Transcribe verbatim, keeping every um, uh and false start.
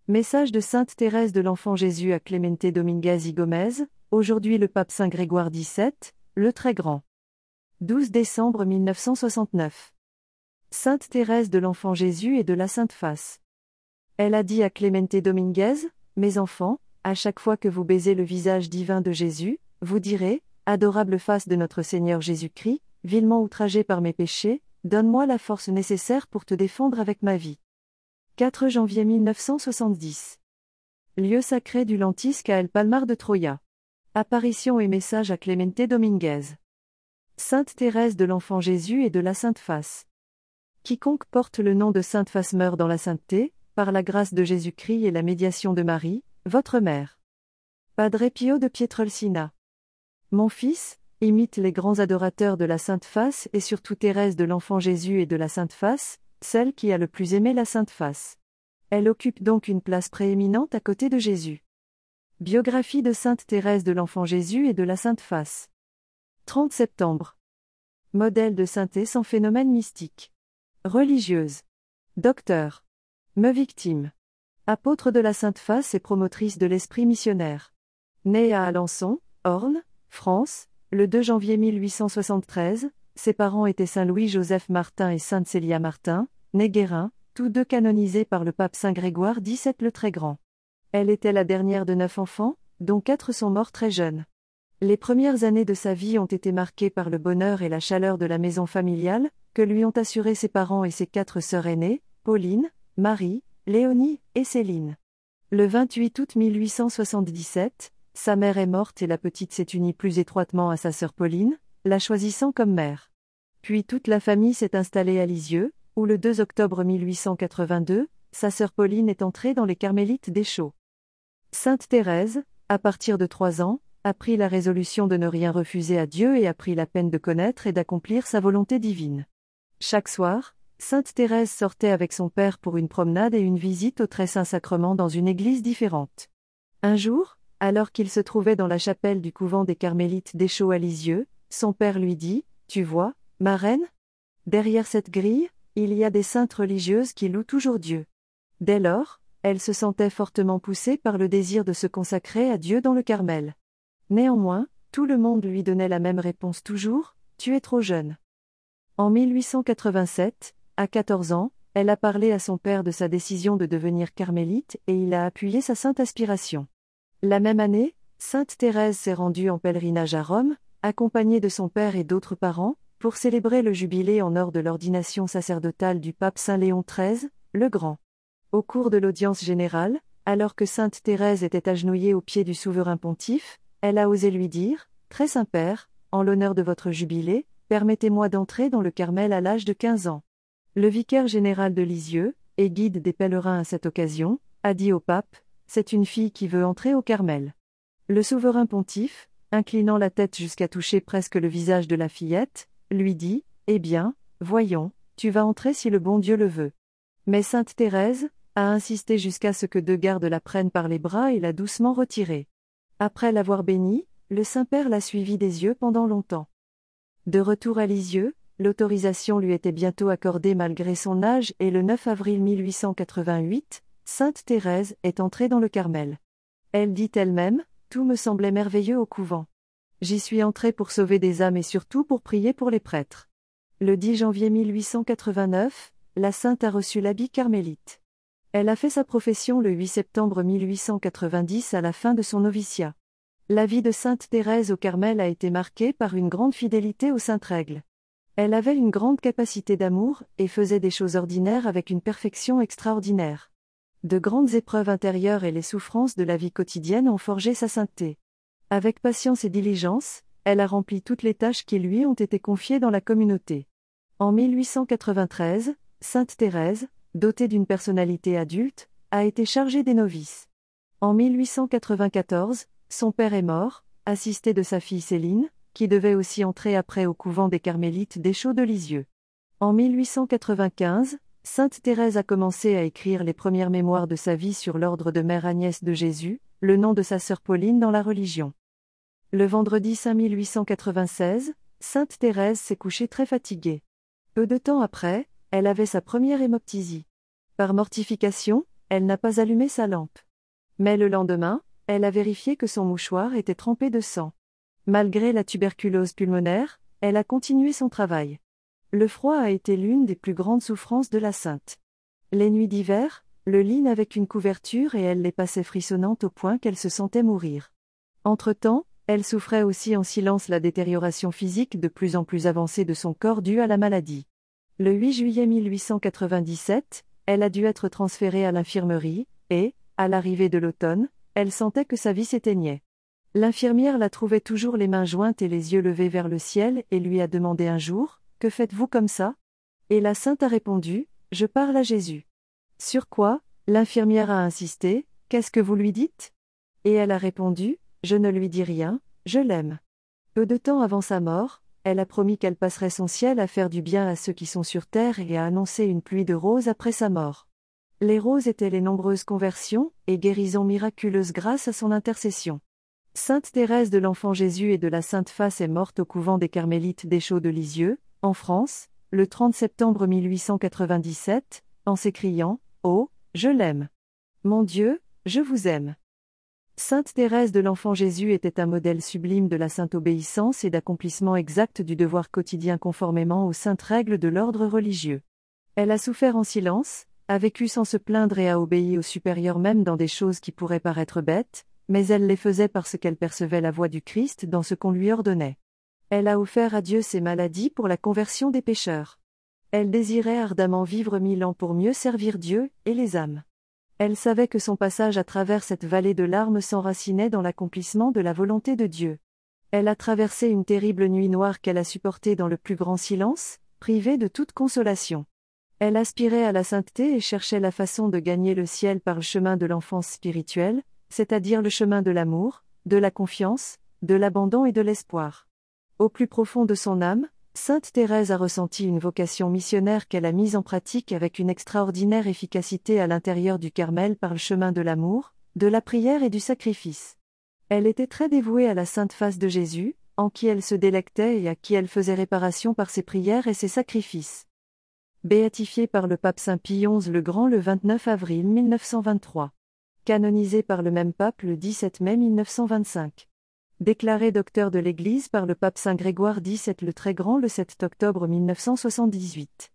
Message de Sainte Thérèse de l'Enfant Jésus à Clemente Dominguez y Gomez, aujourd'hui le pape Saint Grégoire dix-sept, le Très Grand. douze décembre mille neuf cent soixante-neuf. Sainte Thérèse de l'Enfant Jésus et de la Sainte Face. Elle a dit à Clemente Dominguez, « Mes enfants, à chaque fois que vous baisez le visage divin de Jésus, vous direz, adorable face de notre Seigneur Jésus-Christ, vilement outragé par mes péchés, donne-moi la force nécessaire pour te défendre avec ma vie. » quatre janvier mille neuf cent soixante-dix. Lieu sacré du lentisque à El Palmar de Troya. Apparition et message à Clemente Dominguez. Sainte Thérèse de l'Enfant Jésus et de la Sainte Face. Quiconque porte le nom de Sainte Face meurt dans la sainteté, par la grâce de Jésus-Christ et la médiation de Marie, votre mère. Padre Pio de Pietrelcina. Mon fils, imite les grands adorateurs de la Sainte Face et surtout Thérèse de l'Enfant Jésus et de la Sainte Face, celle qui a le plus aimé la Sainte Face. Elle occupe donc une place prééminente à côté de Jésus. Biographie de Sainte Thérèse de l'Enfant Jésus et de la Sainte Face. trente septembre. Modèle de sainteté sans phénomène mystique. Religieuse. Docteur. Me victime. Apôtre de la Sainte Face et promotrice de l'esprit missionnaire. Née à Alençon, Orne, France, le deux janvier mille huit cent soixante-treize, ses parents étaient Saint Louis-Joseph Martin et Sainte Célia Martin, née Guérin, tous deux canonisés par le pape Saint Grégoire dix-sept le Très Grand. Elle était la dernière de neuf enfants, dont quatre sont morts très jeunes. Les premières années de sa vie ont été marquées par le bonheur et la chaleur de la maison familiale, que lui ont assuré ses parents et ses quatre sœurs aînées, Pauline, Marie, Léonie et Céline. Le vingt-huit août mille huit cent soixante-dix-sept, sa mère est morte et la petite s'est unie plus étroitement à sa sœur Pauline, la choisissant comme mère. Puis toute la famille s'est installée à Lisieux, où le deux octobre mille huit cent quatre-vingt-deux, sa sœur Pauline est entrée dans les Carmélites des Chaux. Sainte Thérèse, à partir de trois ans, a pris la résolution de ne rien refuser à Dieu et a pris la peine de connaître et d'accomplir sa volonté divine. Chaque soir, Sainte Thérèse sortait avec son père pour une promenade et une visite au Très Saint-Sacrement dans une église différente. Un jour, alors qu'il se trouvait dans la chapelle du couvent des Carmélites des Chaux à Lisieux, son père lui dit, « Tu vois, ma reine ? Derrière cette grille, il y a des saintes religieuses qui louent toujours Dieu. » Dès lors, elle se sentait fortement poussée par le désir de se consacrer à Dieu dans le Carmel. Néanmoins, tout le monde lui donnait la même réponse toujours, « Tu es trop jeune. » En mille huit cent quatre-vingt-sept, à quatorze ans, elle a parlé à son père de sa décision de devenir carmélite et il a appuyé sa sainte aspiration. La même année, Sainte Thérèse s'est rendue en pèlerinage à Rome, accompagnée de son père et d'autres parents, pour célébrer le jubilé en honneur de l'ordination sacerdotale du pape Saint Léon treize, le Grand. Au cours de l'audience générale, alors que Sainte Thérèse était agenouillée aux pieds du souverain pontife, elle a osé lui dire, « Très Saint-Père, en l'honneur de votre jubilé, permettez-moi d'entrer dans le Carmel à l'âge de quinze ans. » Le vicaire général de Lisieux, et guide des pèlerins à cette occasion, a dit au pape, « C'est une fille qui veut entrer au Carmel. » Le souverain pontife, inclinant la tête jusqu'à toucher presque le visage de la fillette, lui dit, « Eh bien, voyons, tu vas entrer si le bon Dieu le veut. » Mais Sainte Thérèse a insisté jusqu'à ce que deux gardes la prennent par les bras et l'a doucement retirée. Après l'avoir bénie, le Saint-Père l'a suivie des yeux pendant longtemps. De retour à Lisieux, l'autorisation lui était bientôt accordée malgré son âge et le neuf avril mille huit cent quatre-vingt-huit, Sainte Thérèse est entrée dans le Carmel. Elle dit elle-même, « Tout me semblait merveilleux au couvent. J'y suis entrée pour sauver des âmes et surtout pour prier pour les prêtres. » Le dix janvier mille huit cent quatre-vingt-neuf, la sainte a reçu l'habit carmélite. Elle a fait sa profession le huit septembre mille huit cent quatre-vingt-dix à la fin de son noviciat. La vie de Sainte Thérèse au Carmel a été marquée par une grande fidélité aux saintes règles. Elle avait une grande capacité d'amour et faisait des choses ordinaires avec une perfection extraordinaire. De grandes épreuves intérieures et les souffrances de la vie quotidienne ont forgé sa sainteté. Avec patience et diligence, elle a rempli toutes les tâches qui lui ont été confiées dans la communauté. En mille huit cent quatre-vingt-treize, Sainte Thérèse, dotée d'une personnalité adulte, a été chargée des novices. En mille huit cent quatre-vingt-quatorze, son père est mort, assisté de sa fille Céline, qui devait aussi entrer après au couvent des Carmélites des Chaux de Lisieux. En mille huit cent quatre-vingt-quinze, Sainte Thérèse a commencé à écrire les premières mémoires de sa vie sur l'ordre de Mère Agnès de Jésus, le nom de sa sœur Pauline dans la religion. Le vendredi saint mille huit cent quatre-vingt-seize, Sainte Thérèse s'est couchée très fatiguée. Peu de temps après, elle avait sa première hémoptysie. Par mortification, elle n'a pas allumé sa lampe. Mais le lendemain, elle a vérifié que son mouchoir était trempé de sang. Malgré la tuberculose pulmonaire, elle a continué son travail. Le froid a été l'une des plus grandes souffrances de la sainte. Les nuits d'hiver, le lit n'avait qu'une couverture et elle les passait frissonnantes au point qu'elle se sentait mourir. Entre-temps, elle souffrait aussi en silence la détérioration physique de plus en plus avancée de son corps due à la maladie. Le huit juillet mille huit cent quatre-vingt-dix-sept, elle a dû être transférée à l'infirmerie, et, à l'arrivée de l'automne, elle sentait que sa vie s'éteignait. L'infirmière la trouvait toujours les mains jointes et les yeux levés vers le ciel et lui a demandé un jour, « Que faites-vous comme ça ?» Et la sainte a répondu, « Je parle à Jésus. » Sur quoi, l'infirmière a insisté, « Qu'est-ce que vous lui dites ?» Et elle a répondu, « Je ne lui dis rien, je l'aime. » Peu de temps avant sa mort, elle a promis qu'elle passerait son ciel à faire du bien à ceux qui sont sur terre et à annoncer une pluie de roses après sa mort. Les roses étaient les nombreuses conversions et guérisons miraculeuses grâce à son intercession. Sainte Thérèse de l'Enfant Jésus et de la Sainte Face est morte au couvent des Carmélites des Chaux de Lisieux, en France, le trente septembre mille huit cent quatre-vingt-dix-sept, en s'écriant « Oh, je l'aime. Mon Dieu, je vous aime. » Sainte Thérèse de l'Enfant Jésus était un modèle sublime de la sainte obéissance et d'accomplissement exact du devoir quotidien conformément aux saintes règles de l'ordre religieux. Elle a souffert en silence, a vécu sans se plaindre et a obéi aux supérieurs même dans des choses qui pourraient paraître bêtes, mais elle les faisait parce qu'elle percevait la voix du Christ dans ce qu'on lui ordonnait. Elle a offert à Dieu ses maladies pour la conversion des pécheurs. Elle désirait ardemment vivre mille ans pour mieux servir Dieu et les âmes. Elle savait que son passage à travers cette vallée de larmes s'enracinait dans l'accomplissement de la volonté de Dieu. Elle a traversé une terrible nuit noire qu'elle a supportée dans le plus grand silence, privée de toute consolation. Elle aspirait à la sainteté et cherchait la façon de gagner le ciel par le chemin de l'enfance spirituelle, c'est-à-dire le chemin de l'amour, de la confiance, de l'abandon et de l'espoir. Au plus profond de son âme, Sainte Thérèse a ressenti une vocation missionnaire qu'elle a mise en pratique avec une extraordinaire efficacité à l'intérieur du Carmel par le chemin de l'amour, de la prière et du sacrifice. Elle était très dévouée à la Sainte Face de Jésus, en qui elle se délectait et à qui elle faisait réparation par ses prières et ses sacrifices. Béatifiée par le pape Saint Pie onze le Grand le vingt-neuf avril mille neuf cent vingt-trois. Canonisée par le même pape le dix-sept mai mille neuf cent vingt-cinq. Déclarée docteur de l'Église par le pape Saint Grégoire dix-sept le Très Grand le sept octobre mille neuf cent soixante-dix-huit.